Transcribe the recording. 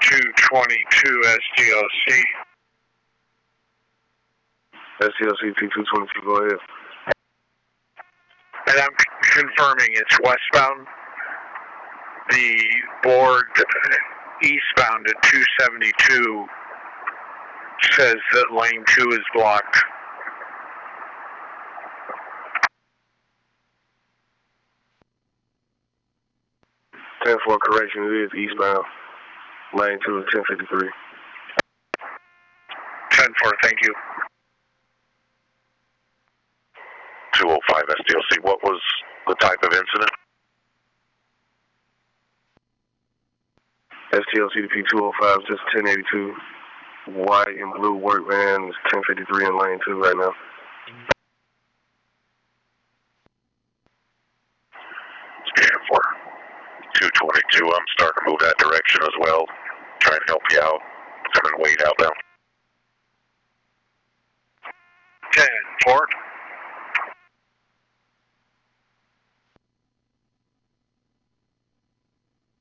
222 SDLC. SDLC P222, go ahead. And I'm confirming it's westbound. The board eastbound at 272 says that lane 2 is blocked. 10-4 correction, it is eastbound. Lane 2 is 1053. 10-4, thank you. 205 SDLC, what was the type of incident? STLC to P205, just 1082. White and blue work van is 1053 in lane 2 right now. Scan for 222, I'm starting to move that direction as well. Trying to help you out. Coming Wade outbound. 10-4.